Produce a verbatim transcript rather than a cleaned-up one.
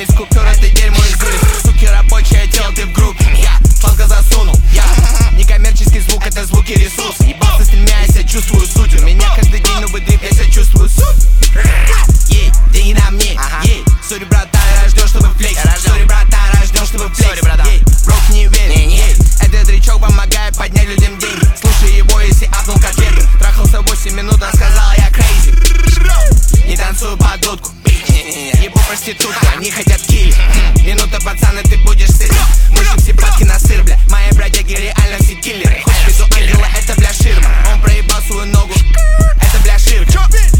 из купюр, это дерьмо из улиц. Суки, рабочее тело, ты в группе. Я сладко засунул, я некоммерческий звук, это звуки ресурс. Ебался с тремя, я себя чувствую суть. У меня каждый день новый дрип, я себя чувствую суть. Ей, деньги на мне, ей. Сори, братан, я рожден, чтобы флекс. Сори, братан, рожден, чтобы флекс. Ей, брок не верит, ей. Этот дрючок помогает поднять людям деньги. Слушай его, если апнул как Веган. Трахался восемь минут, он сказал, я крейзи. Не танцую под дудку, ебу проститутка, они хотят килли. Минута, пацаны, ты будешь сыр. Мышек все падки на сыр, бля. Мои бродяги реально все киллеры. Хоть виду ангела, это бля ширма. Он проебал свою ногу, это бля ширка.